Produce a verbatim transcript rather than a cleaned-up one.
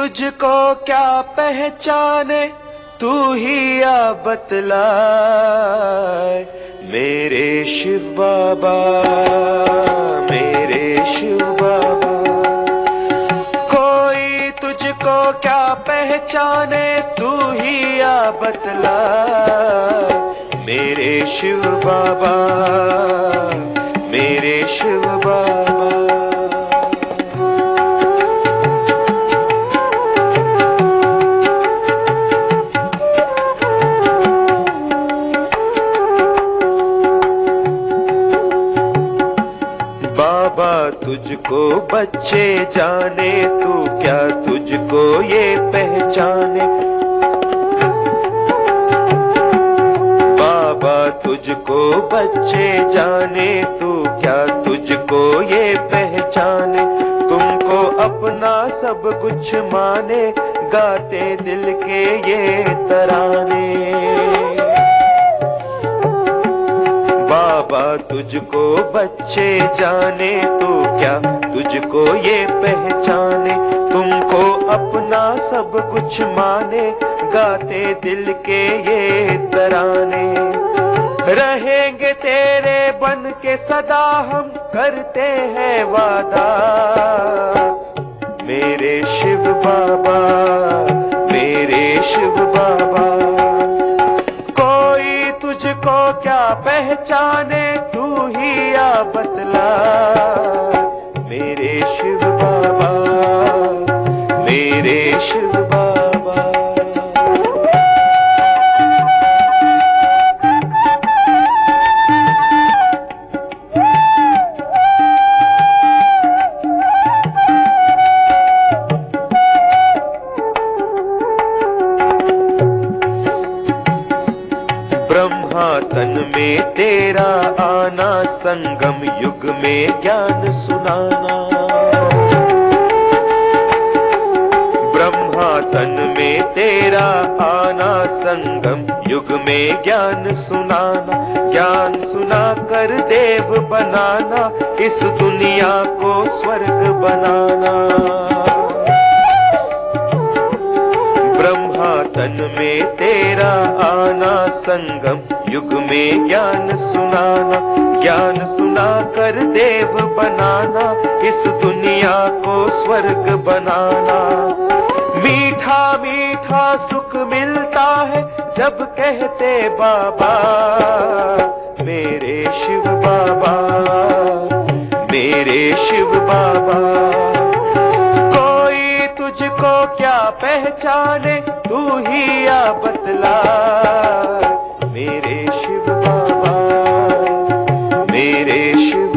तुझको क्या पहचाने, तू ही आ बतलाए मेरे शिव बाबा, मेरे शिव बाबा। कोई तुझको क्या पहचाने, तू ही आ बतलाए मेरे शिव बाबा, मेरे शिव बाबा। बाबा तुझको बच्चे जाने, तू क्या तुझको ये पहचाने। बाबा तुझको बच्चे जाने, तू क्या तुझको ये पहचाने। तुमको अपना सब कुछ माने, गाते दिल के ये तराने। बाबा तुझको बच्चे जाने, तो क्या तुझको ये पहचाने। तुमको अपना सब कुछ माने, गाते दिल के ये तराने। रहेंगे तेरे बन के सदा हम, करते हैं वादा मेरे शिव बाबा, मेरे शिव बाबा। तुझको क्या पहचाने, तू ही आ बतला मेरे शिव बाबा, मेरे शिव बाबा। ब्रह्मा तन में तेरा आना, संगम युग में ज्ञान सुनाना। ब्रह्मा तन में तेरा आना, संगम युग में ज्ञान सुनाना। ज्ञान सुना कर देव बनाना, इस दुनिया को स्वर्ग बनाना। ब्रह्मा तन में तेरा आना, संगम युग में ज्ञान सुनाना। ज्ञान सुना कर देव बनाना, इस दुनिया को स्वर्ग बनाना। मीठा मीठा सुख मिलता है, जब कहते बाबा मेरे शिव बाबा, मेरे शिव बाबा। तुझको क्या पहचाने, तू ही आ बतला मेरे शिव बाबा, मेरे शिव